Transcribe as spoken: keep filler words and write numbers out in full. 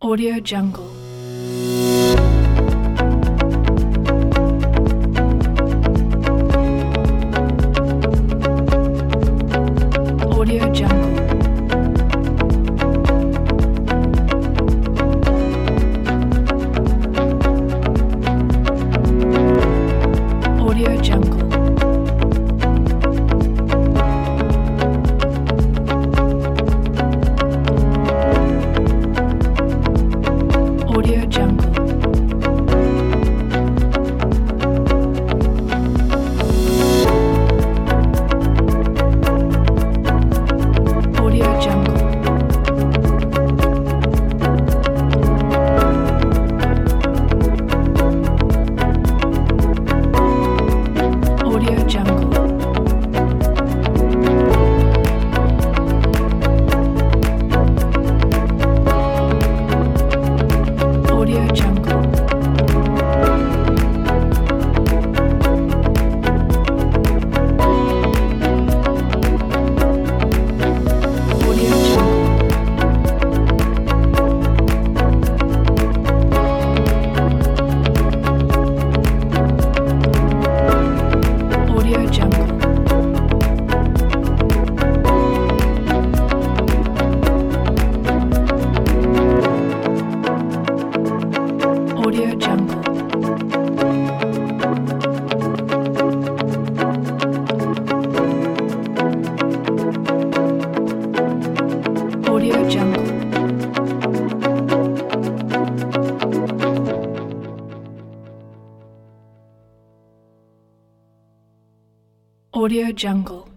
Audio Jungle. Audio Jungle. Audio Jungle. Audio Jungle. Audio Jungle. Audio Jungle. Audio Jungle. Audio Jungle. Audio Jungle. Audio Jungle. Audio Jungle. Audio Jungle.